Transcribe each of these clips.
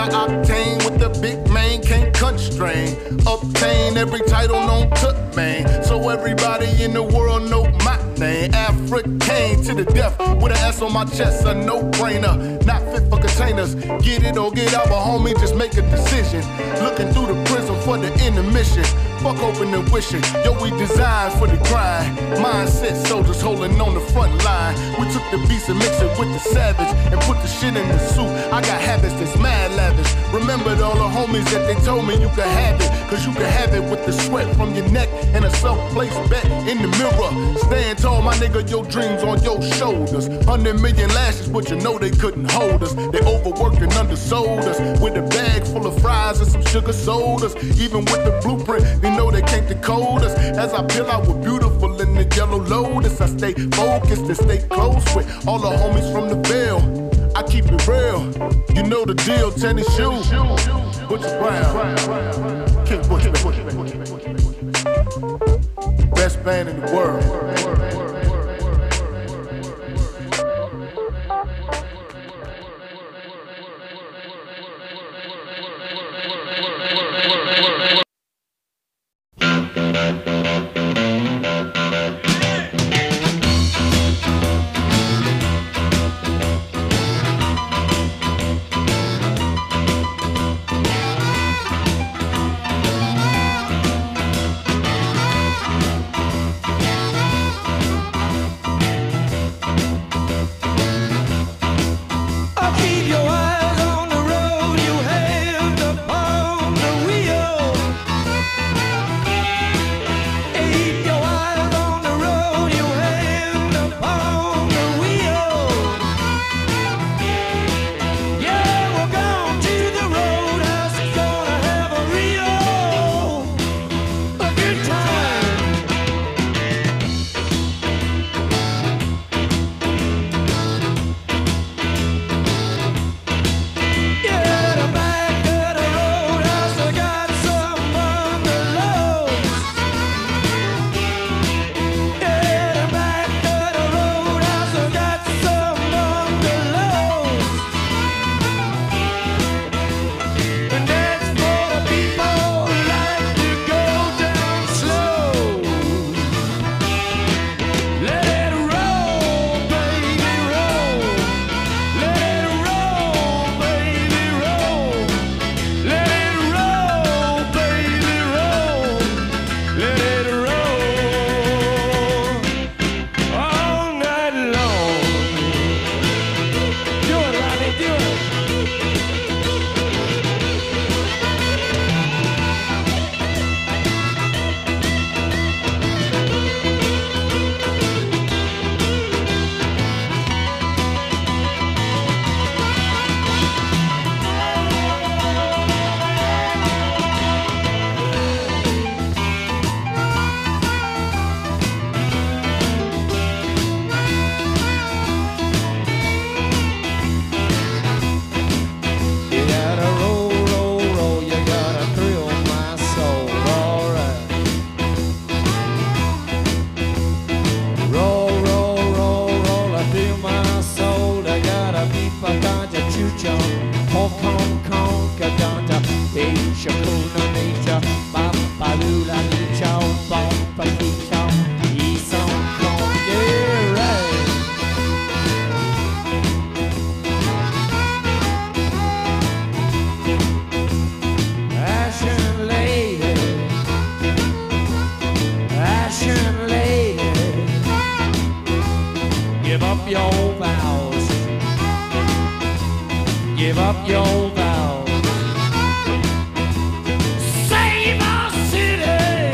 Octane with the big man, can't constrain. Obtain every title known to man. So everybody in the world know my name. African to the death with an S on my chest, a no-brainer. Not fit for containers. Get it or get out, but homie, just make a decision. Looking through the prism for the intermission. Fuck open and wishing. Yo, we designed for the grind. Mindset soldiers holding on the front line. We took the beast and mixed it with the savage and put the shit in the suit. I got habits that's mad lavish. Remembered all the homies that they told me you could have it. Cause you could have it with the sweat from your neck and a self-placed bet in the mirror. Stand tall, my nigga, your dreams on your shoulders. 100 million lashes, but you know they couldn't hold us. They overworked and undersold us with a bag full of fries and some sugar sodas. Even with the blueprint, they know they can't decode us. As I peel out with beautiful in the yellow lotus, I stay focused and stay close with all the homies from the Ville. I keep it real, you know the deal. Tennis shoes, Butcher Brown, King Butcher, best band in the world. Give up your vows. Save our city.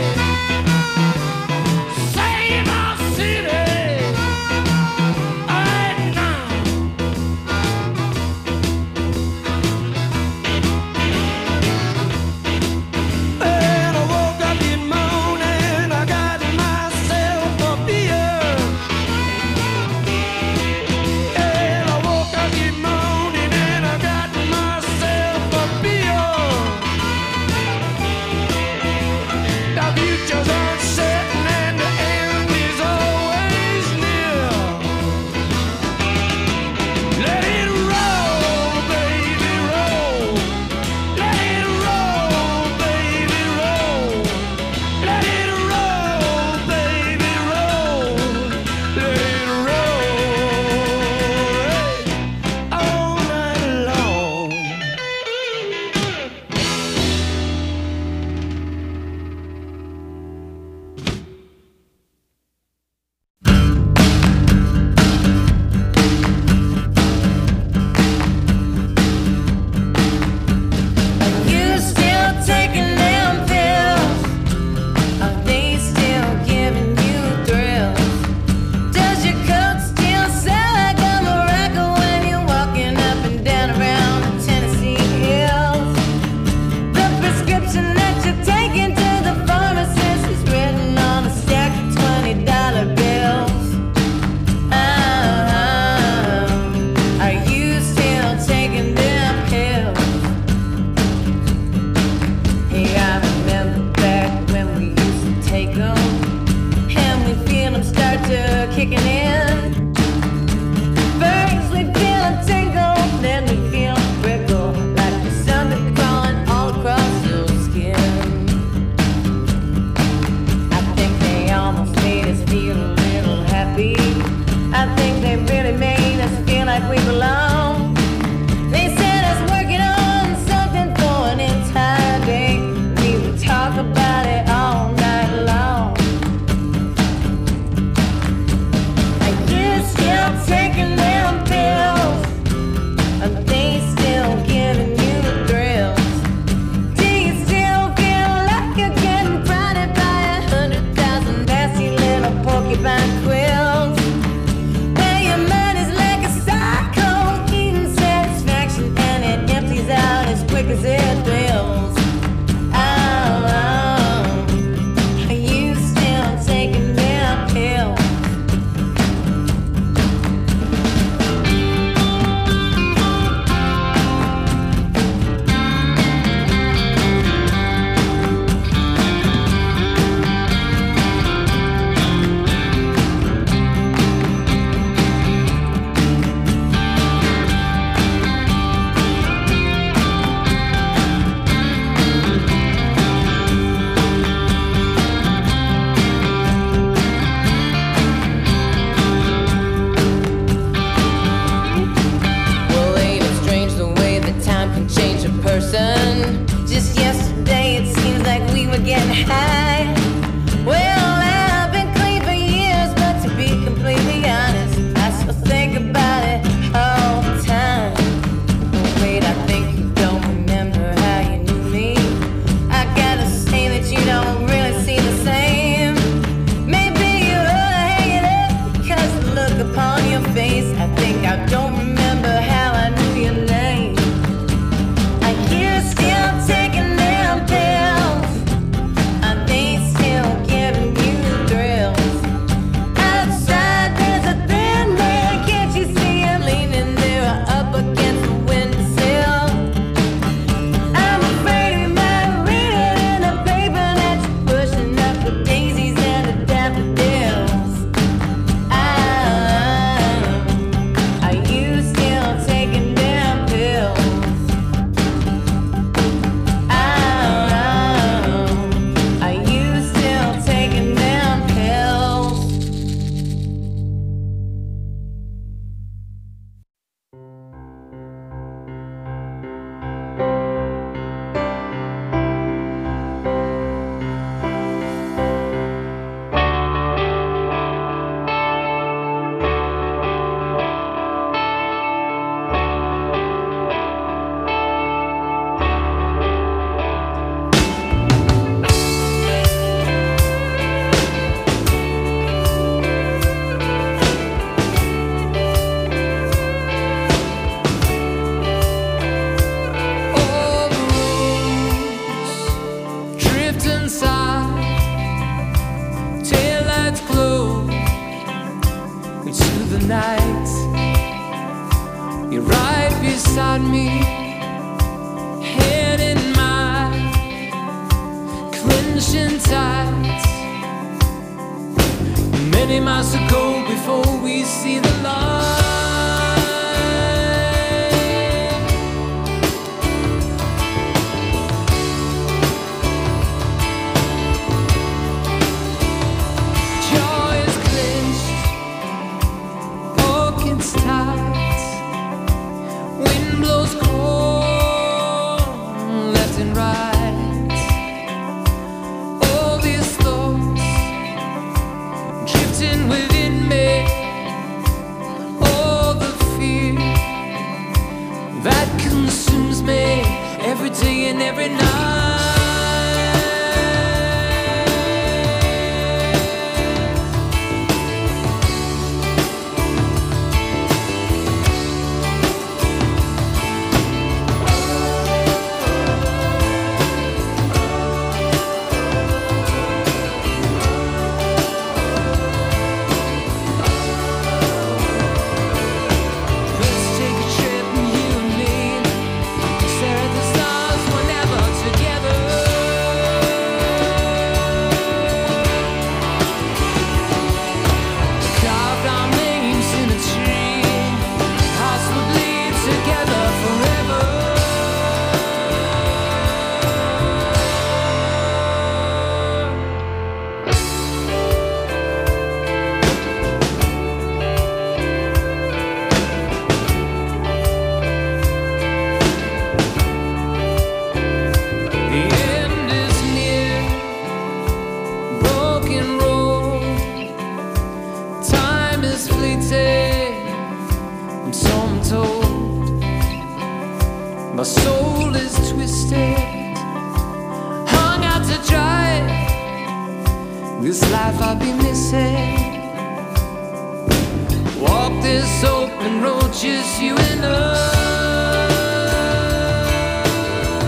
This open road, just you and I.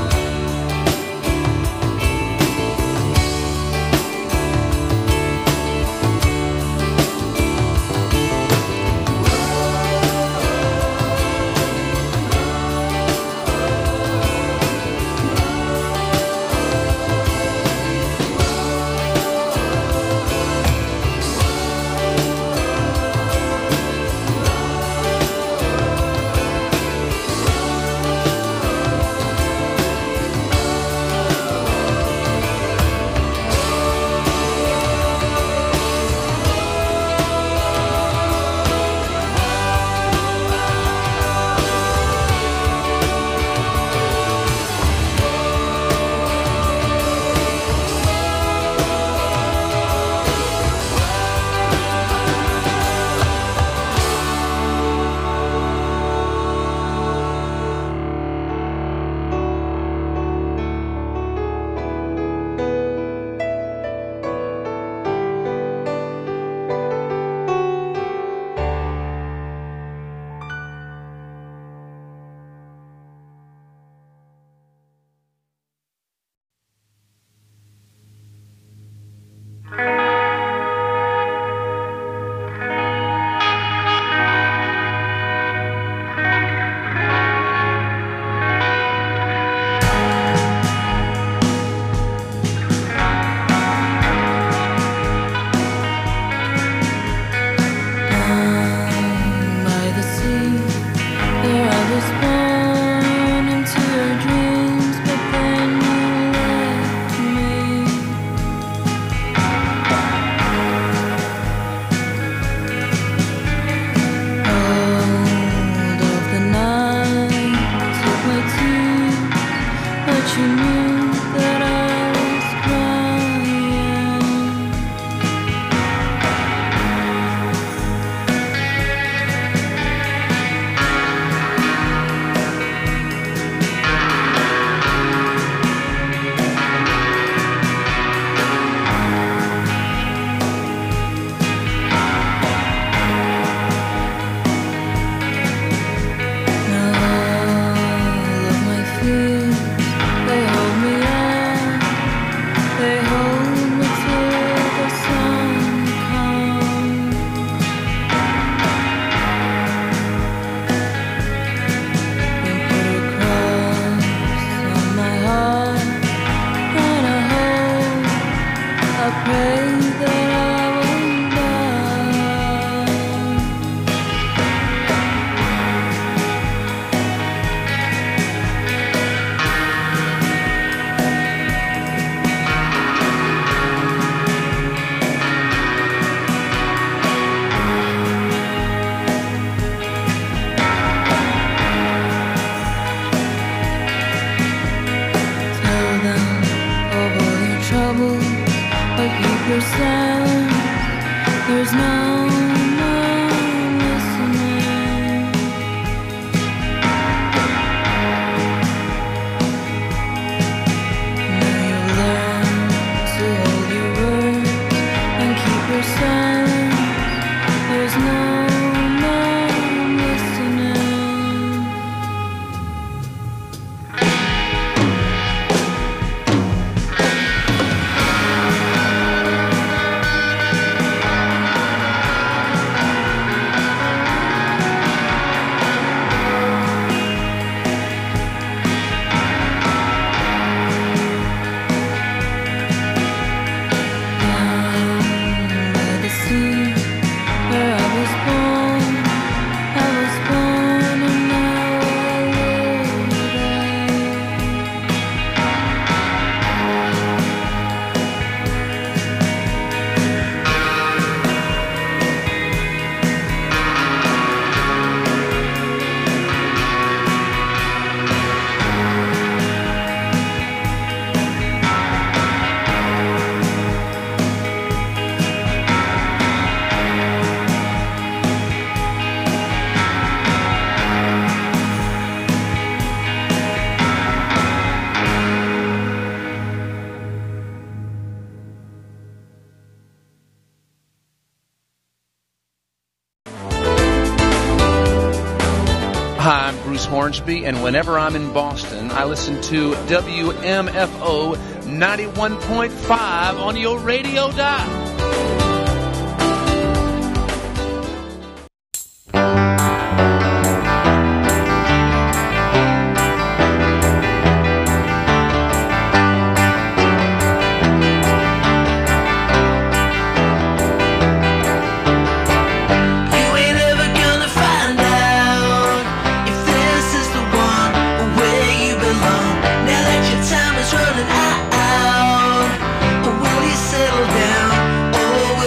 your silence. There's no one listening. Now you learn to hold your words and keep your silence. There's no one listening. Hi, I'm Bruce Hornsby, and whenever I'm in Boston, I listen to WMFO 91.5 on your radio dial. Running out, or will you settle down?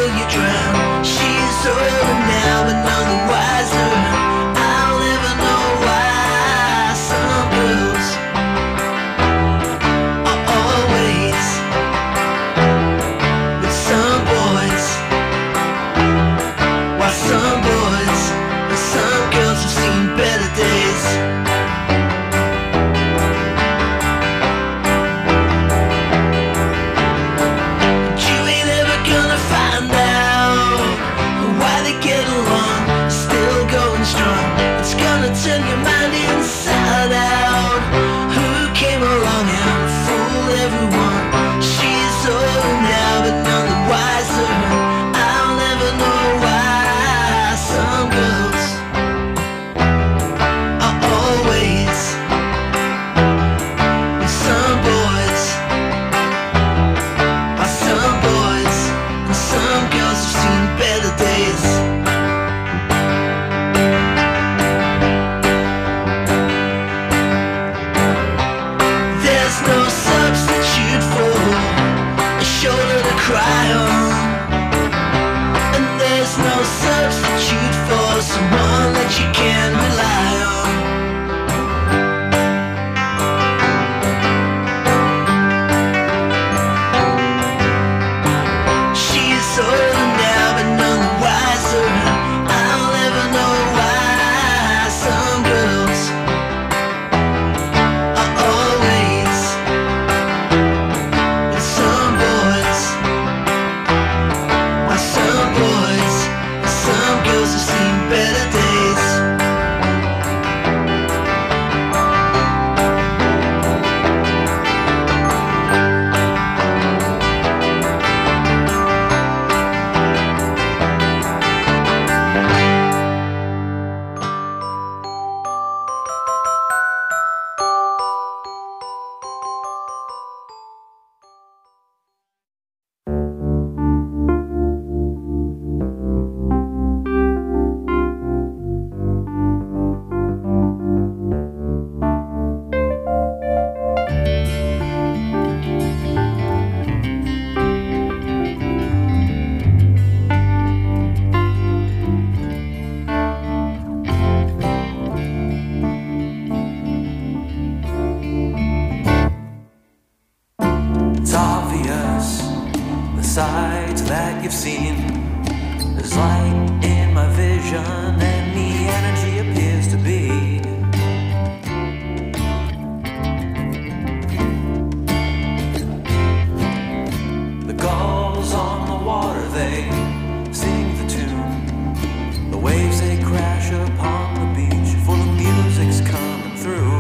sight that you've seen. There's light in my vision and the energy appears to be. The gulls on the water, they sing the tune. The waves, they crash upon the beach, for the music's coming through.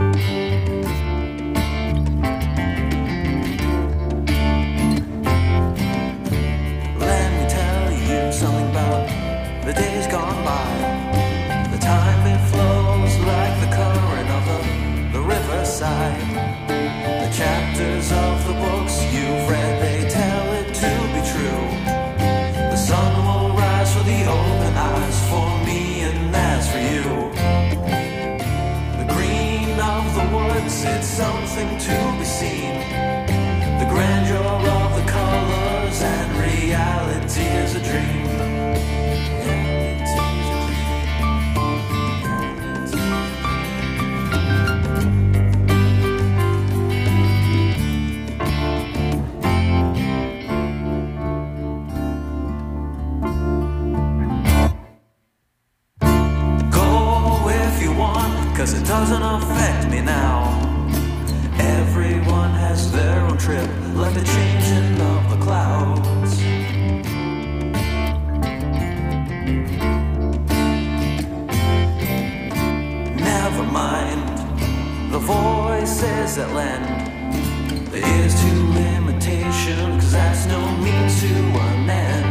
Something about the days gone by. The time, it flows like the current of the riverside. The chapters of the books you've read, they tell it to be true. The sun will rise for the open eyes, for me and as for you. The green of the woods, it's something to be seen. The grandeur of the colors and reality is a dream. Cause it doesn't affect me now. Everyone has their own trip, like the changing of the clouds. Never mind the voices that lend the ears to limitation, cause that's no means to an end.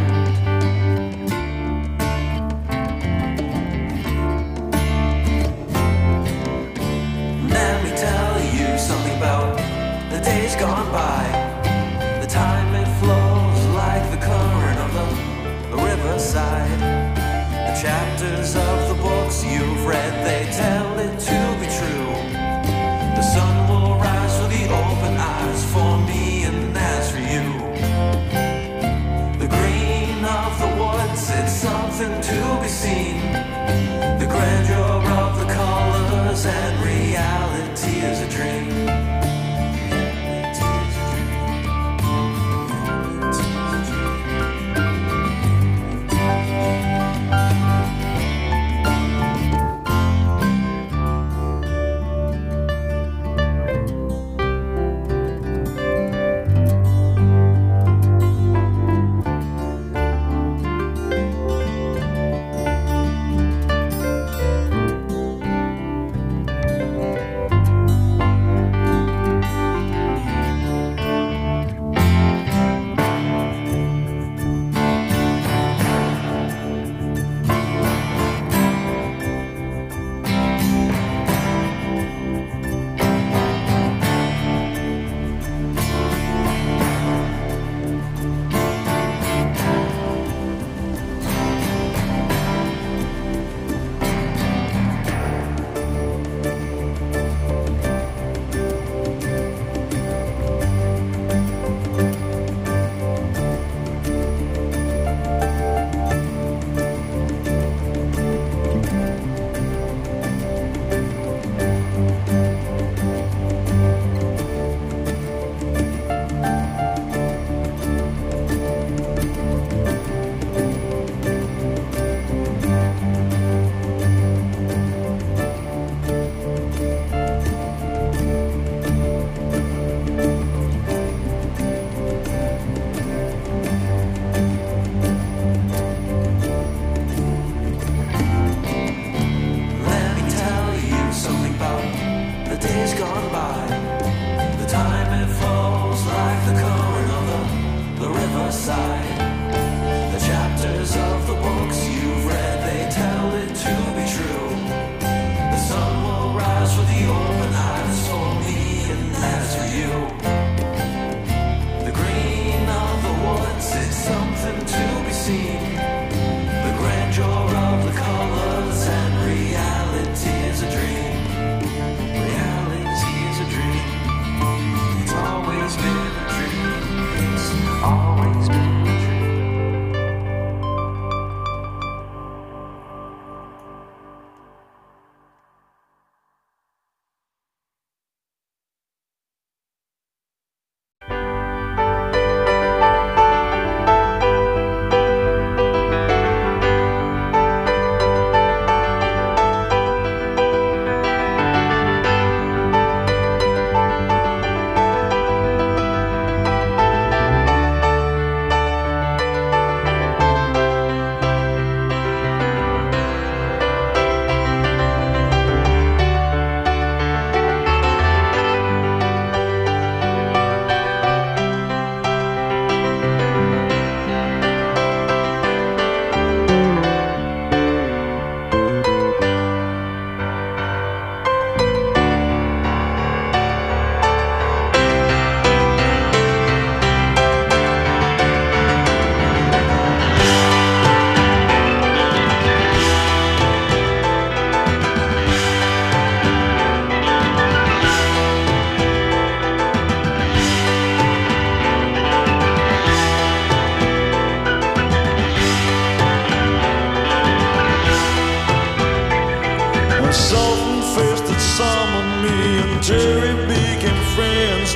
Something about the days gone by. The time, it flows like the current of the riverside. The chapters of the books you've read, they tell it to be true. The sun will rise for the open eyes, for me and as for you. The green of the woods, it's something to be seen. The grandeur of the colors and reality is a dream.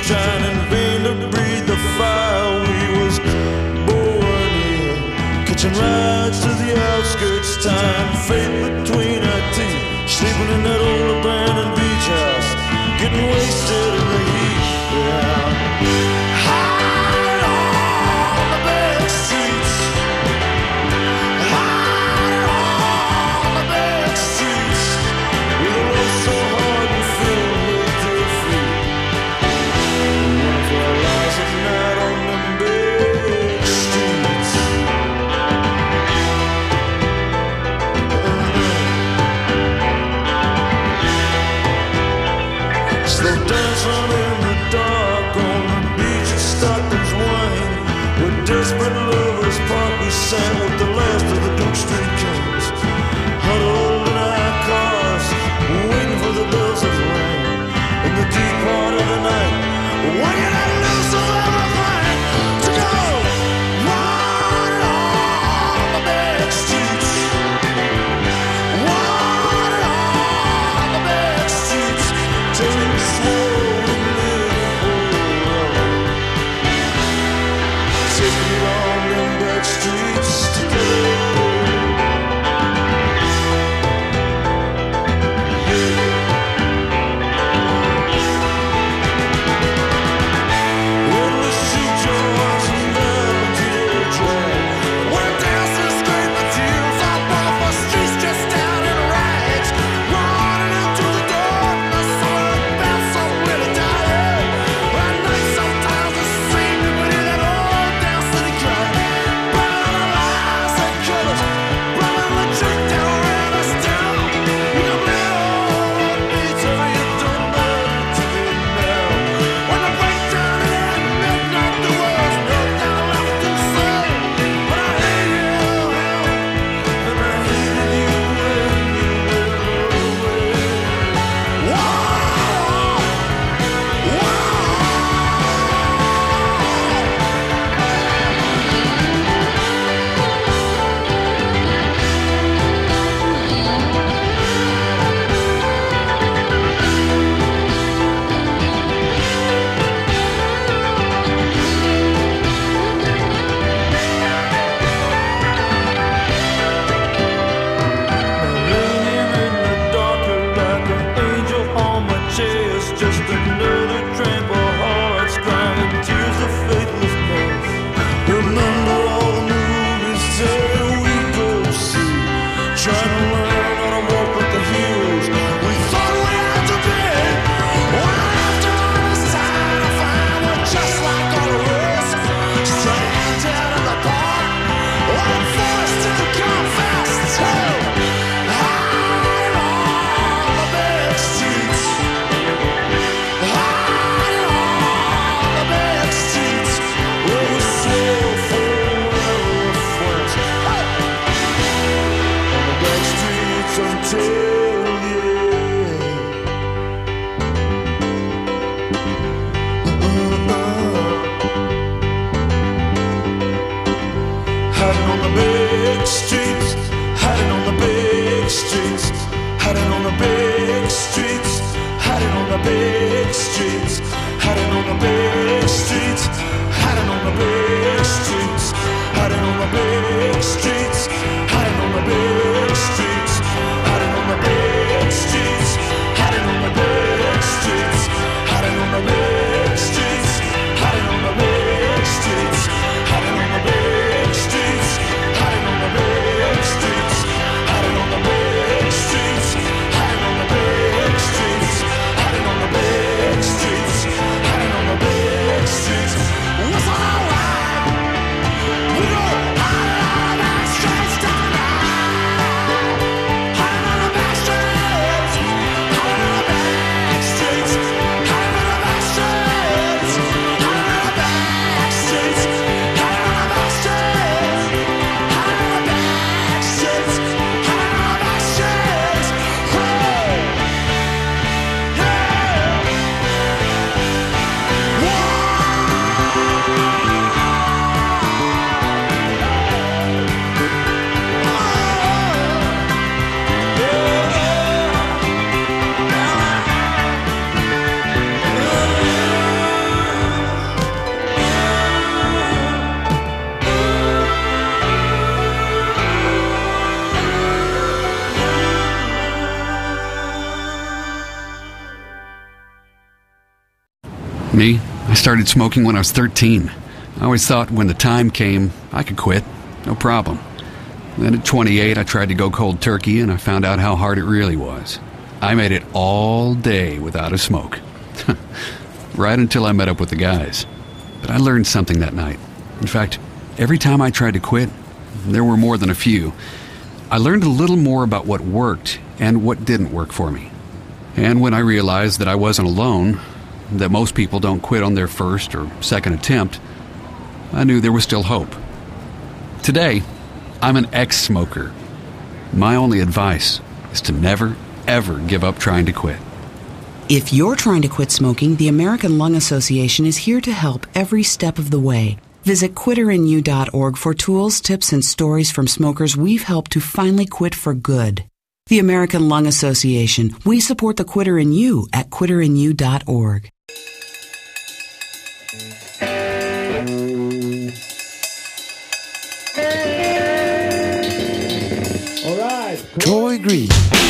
trying in vain to breathe the fire we was born in. Catching rides to the outskirts, tying fate between our teeth. Sleeping in that old abandoned beach house, getting wasted in the heat. Yeah. High on the back streets, high on the back streets, with a love so hard and filled with defeat. One for our lives at night on them back streets. Me, I started smoking when I was 13. I always thought when the time came, I could quit. No problem. Then at 28, I tried to go cold turkey, and I found out how hard it really was. I made it all day without a smoke. Right until I met up with the guys. But I learned something that night. In fact, every time I tried to quit, there were more than a few, I learned a little more about what worked and what didn't work for me. And when I realized that I wasn't alone, that most people don't quit on their first or second attempt, I knew there was still hope. Today, I'm an ex-smoker. My only advice is to never, ever give up trying to quit. If you're trying to quit smoking, the American Lung Association is here to help every step of the way. Visit quitterinyou.org for tools, tips, and stories from smokers we've helped to finally quit for good. The American Lung Association. We support the quitter in you at quitterinyou.org. All right. Troy Green.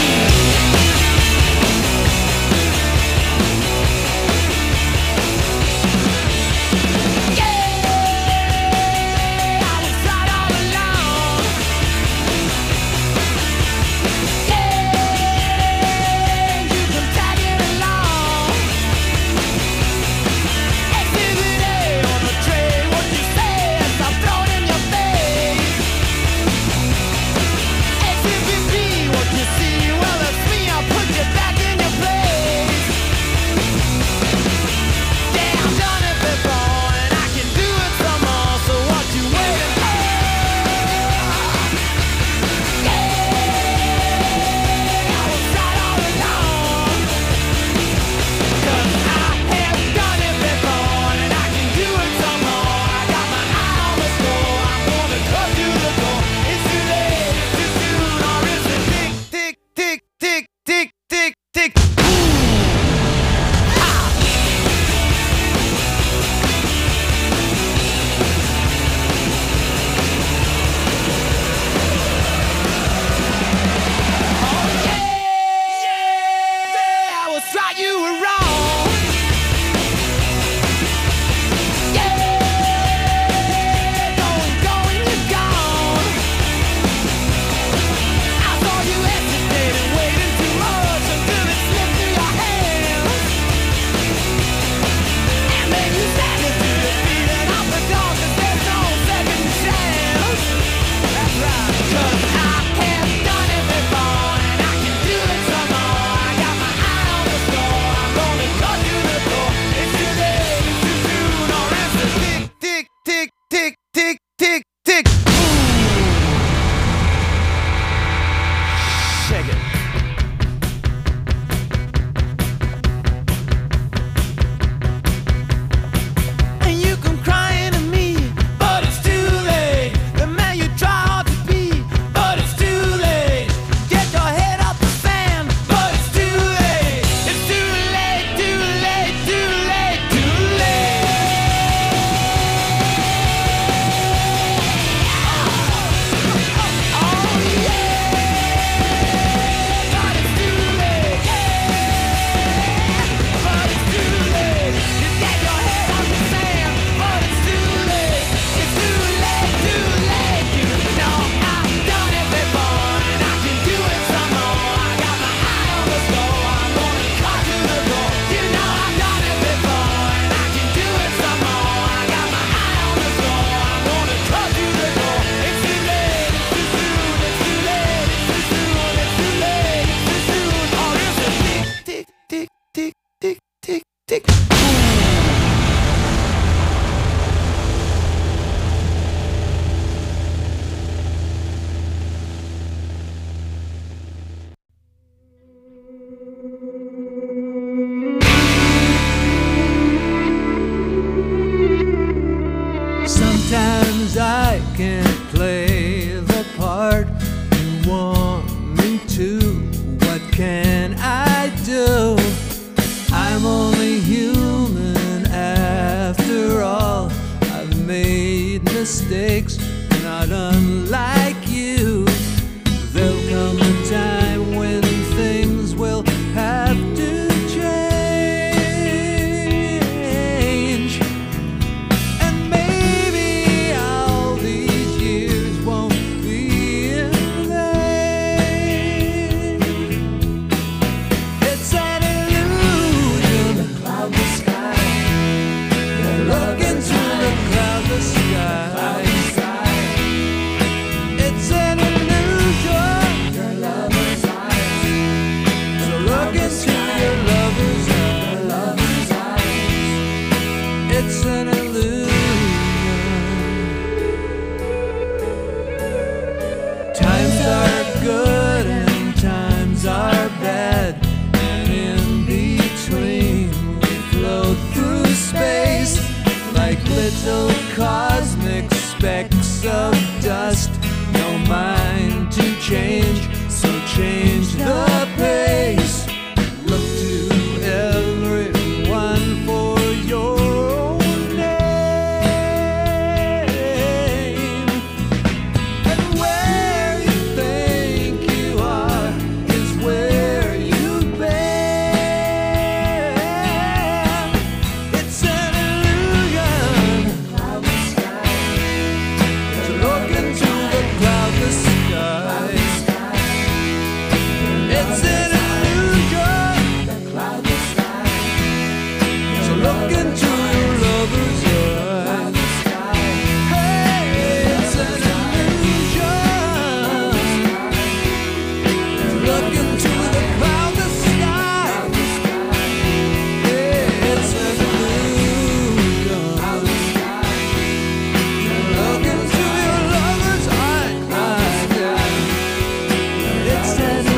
Sometimes I can't play the part you want me to. What can I do? I'm only human after all. I've made mistakes, not unlike you. There'll come a time when things will have to change. like little cosmic specks of dust. No mind to change, so change the pace. Look to everyone for your own name. And where you think you are is where you've been. It's an illusion to look into the cloudless sky. It's an illusion to look into your lover's eyes. Hey, it's an illusion to look into the cloudless sky. Yeah, it's an illusion to look into your lover's eyes. It's an illusion.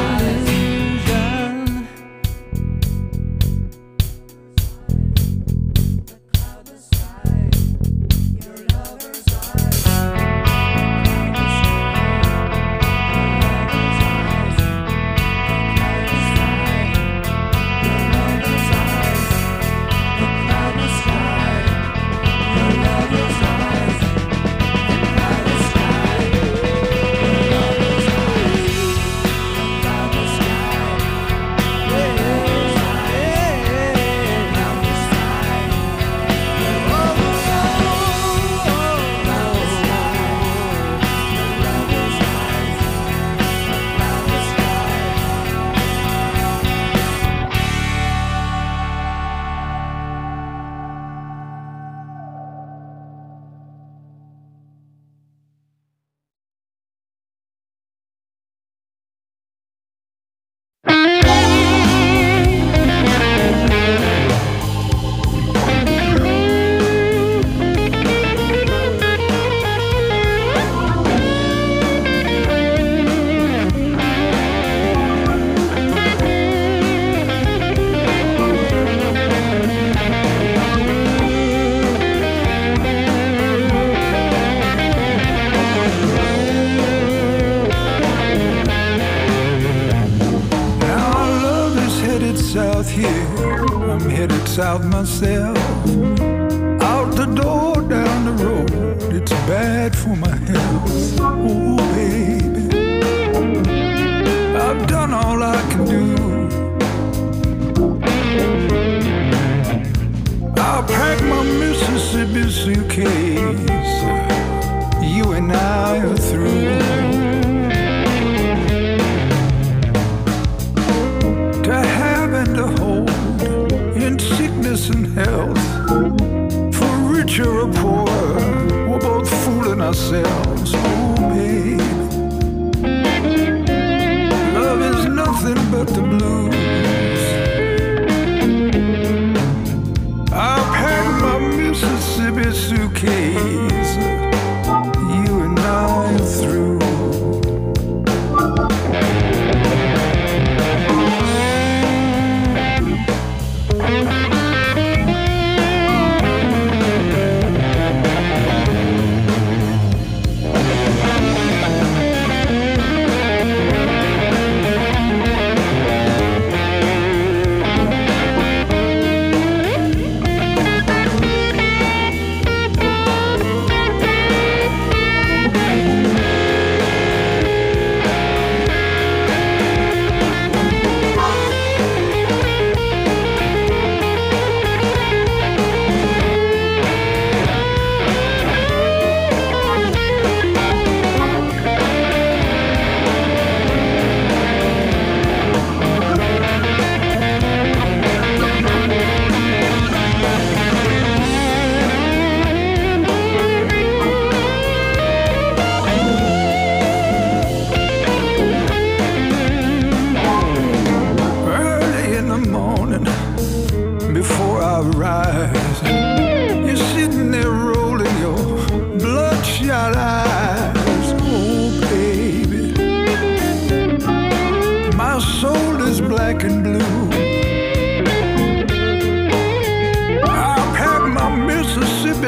South here, I'm headed south myself. Out the door, down the road, it's bad for my health. Oh baby, I've done all I can do. I'll pack my Mississippi suitcase. You and I are through. To have and to hold, in sickness and health, for richer or poorer, we're both fooling ourselves. Oh babe, love is nothing but the blues. I'll pack my Mississippi suitcase. You and I are through.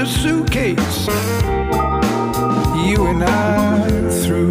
a suitcase. You and I are through.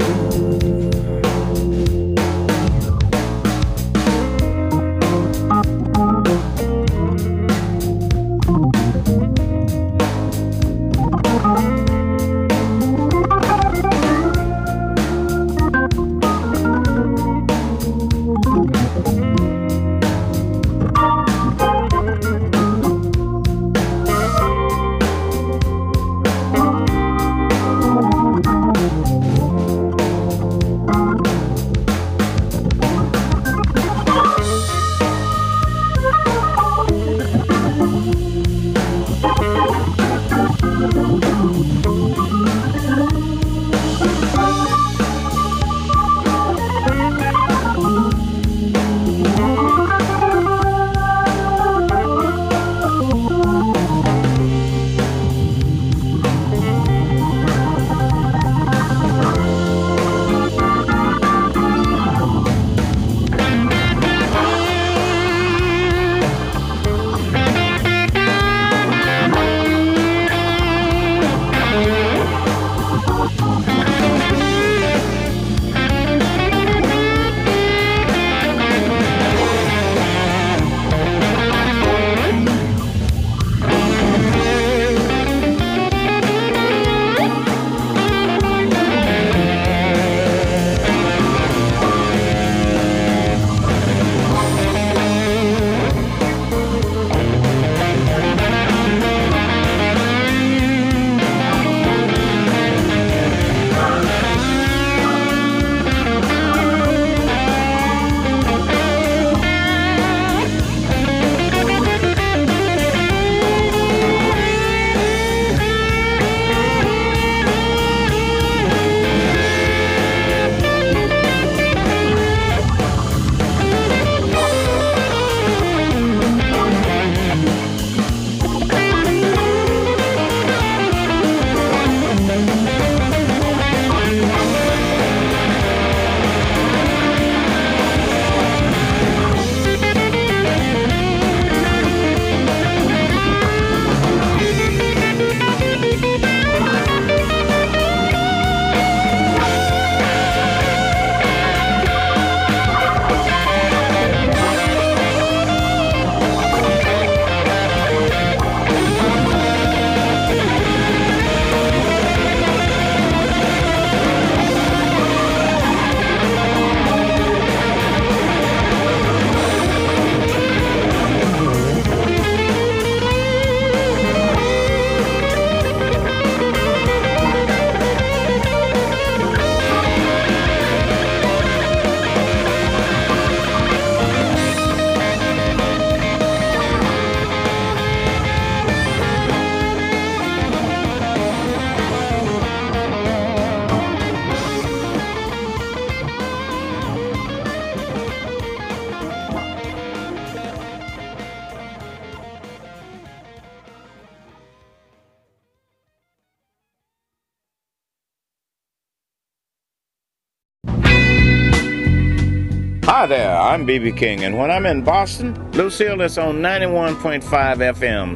Hi there, I'm B.B. King, and when I'm in Boston, Lucille is on 91.5 FM,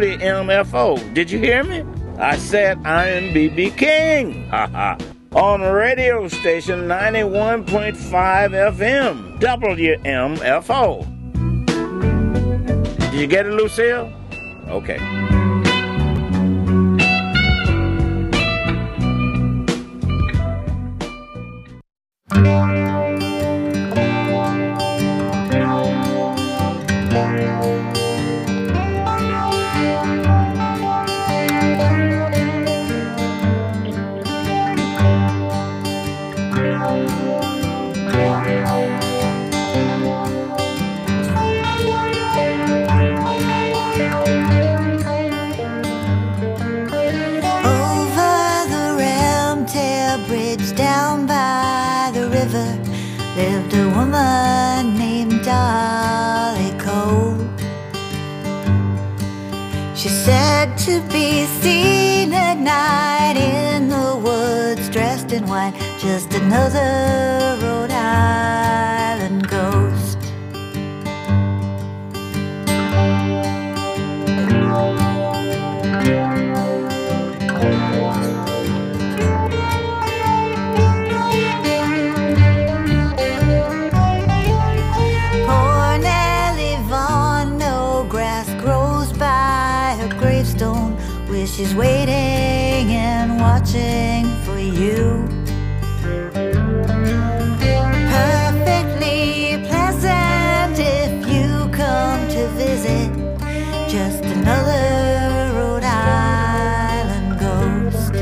WMFO. Did you hear me? I said I am B.B. King. Ha on radio station 91.5 FM, WMFO. Did you get it, Lucille? Okay. Lived a woman named Dolly Cole. She's said to be seen at night in the woods, dressed in white, just another Rhode Island ghost. where she's waiting and watching for you. Perfectly pleasant if you come to visit. Just another Rhode Island ghost.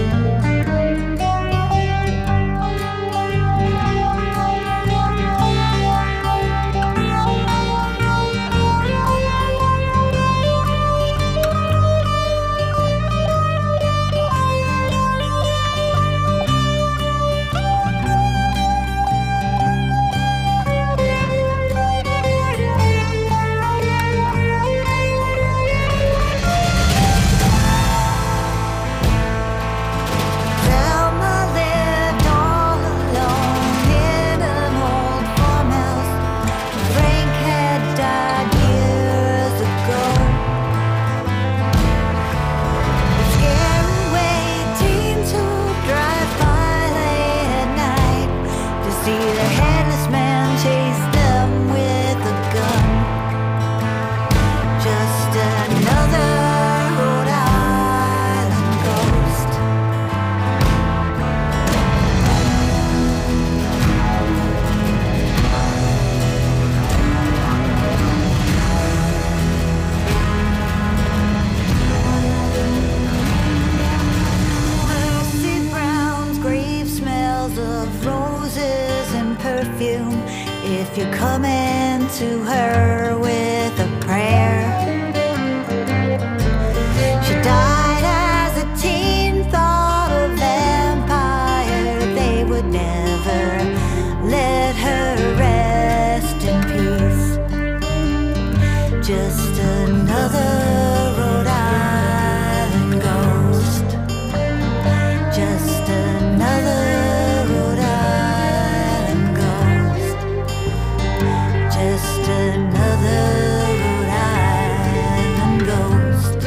If you're coming to her with a prayer. She died as a teen, thought a vampire. They would never let her rest in peace. Just another Rhode Island ghost. Just another Rhode Island ghost. Just another Rhode Island ghost.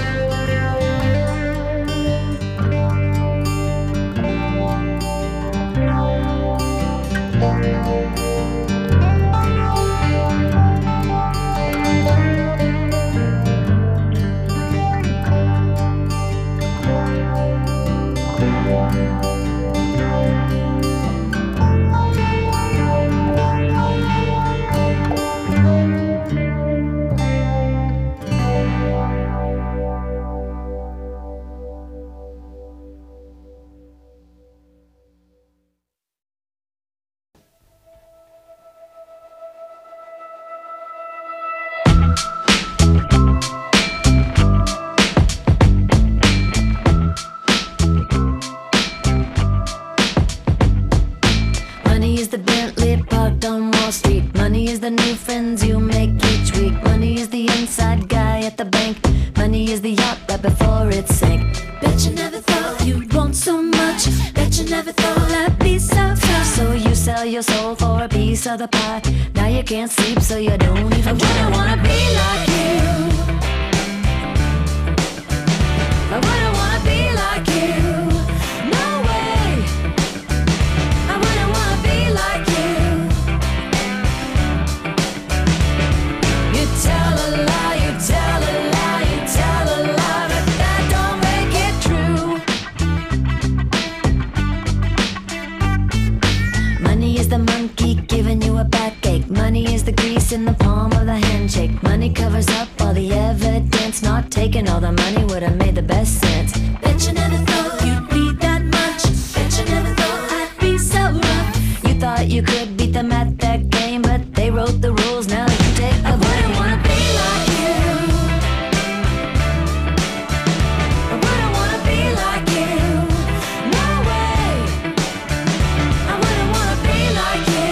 Money is the Bentley parked on Wall Street. Money is the new friends you make each week. Money is the inside guy at the bank. Money is the yacht right before it sank. Bet you never thought you'd want so much. Bet you never thought I'd be so tough. So you sell your soul for a piece of the pie. Now you can't sleep so you don't even try. I wanna be like you. I wouldn't wanna be like you. No way. I wouldn't wanna be like you. You tell a lie, you tell a lie, you tell a lie, but that don't make it true. Money is the monkey giving you a backache. Money is the grease in the palm of the handshake. Money covers up all the evidence. Not taking all the money would have made the best sense. Bet you never thought you'd need that much. Bet you never thought I'd be so rough. You thought you could beat them at that game, but they wrote the rules. Now you take. I wouldn't wanna be like you. I wouldn't wanna be like you. No way. I wouldn't wanna be like you.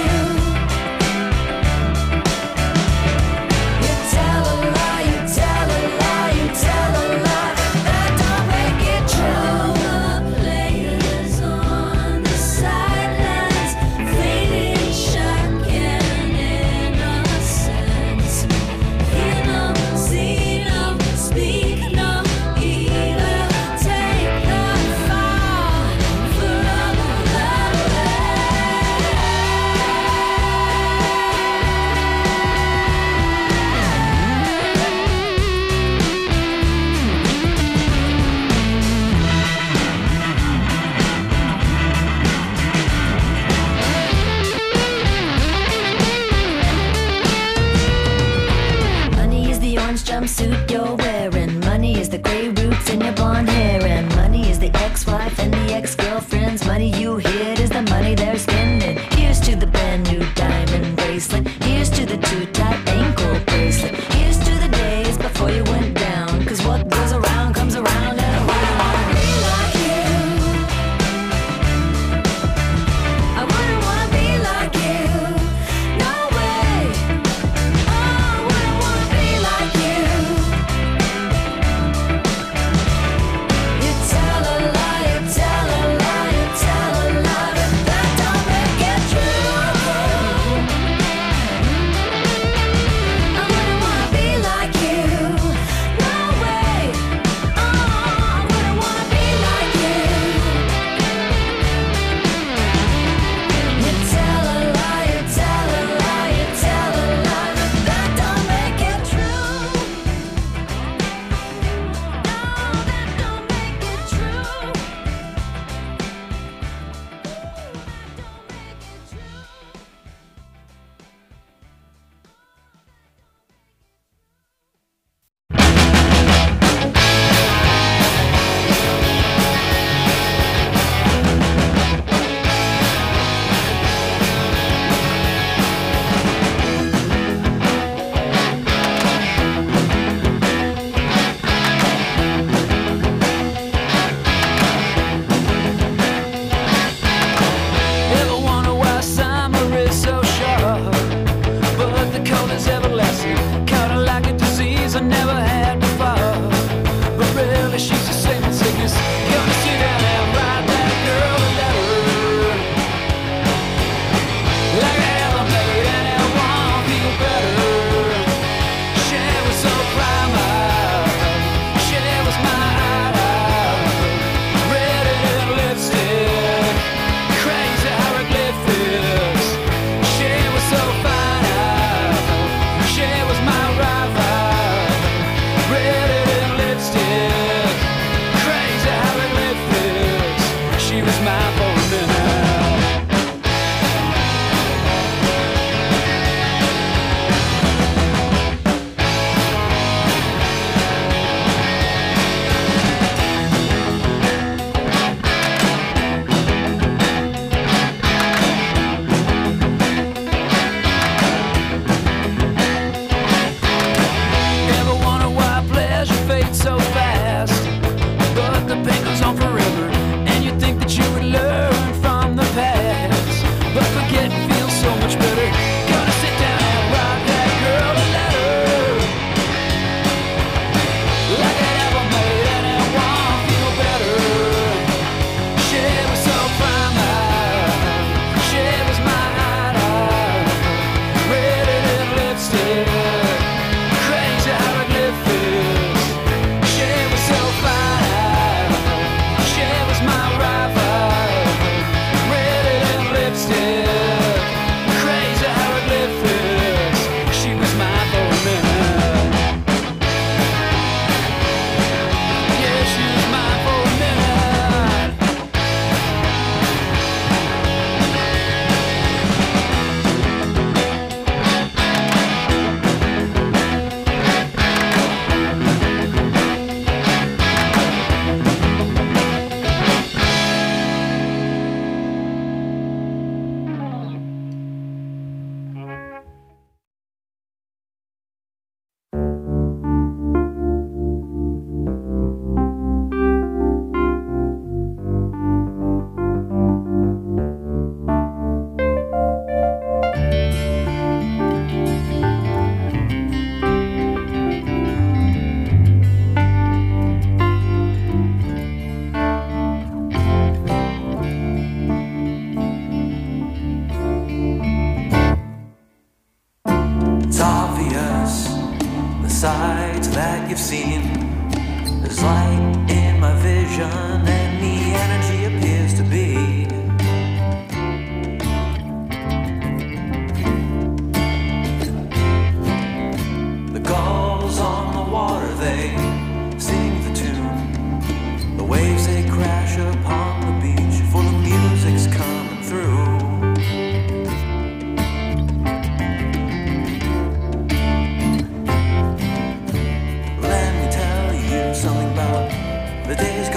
You tell a lie, you tell a lie, you tell a lie. That don't make it true.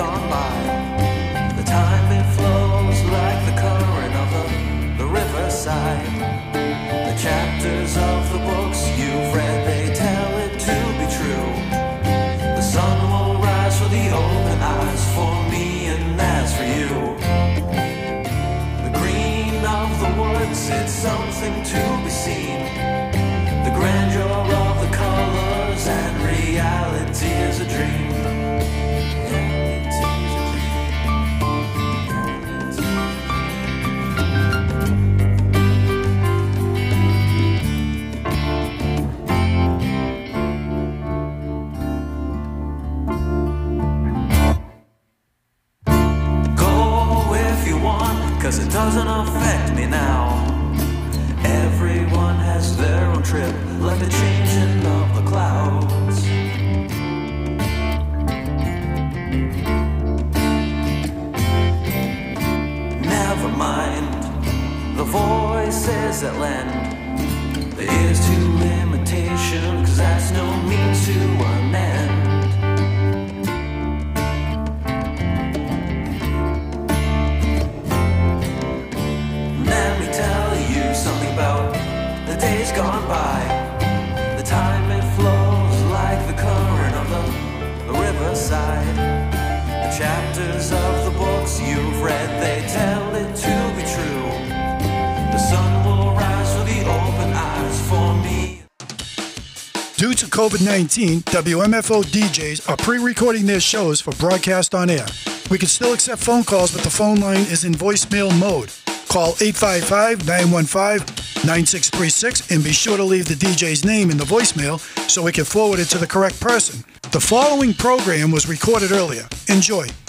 gone by. The time it flows like the current of the riverside. The chapters of the books you've read, they tell it to be true. The sun will rise for the open eyes, for me and as for you. The green of the woods, it's something to be seen. The grandeur of the colors and reality is a dream. Cause it doesn't affect me now. Everyone has their own trip, like the changing of the clouds. Never mind the voices that lend the ears to limitation, cause that's no means to an end. The days gone by, the time it flows like the current of the riverside. The chapters of the books you've read, they tell it to be true. The sun will rise for the open eyes for me. Due to COVID-19, WMFO DJs are pre-recording their shows for broadcast on air. We can still accept phone calls, but the phone line is in voicemail mode. Call 855-915-9636 and be sure to leave the DJ's name in the voicemail so we can forward it to the correct person. The following program was recorded earlier. Enjoy.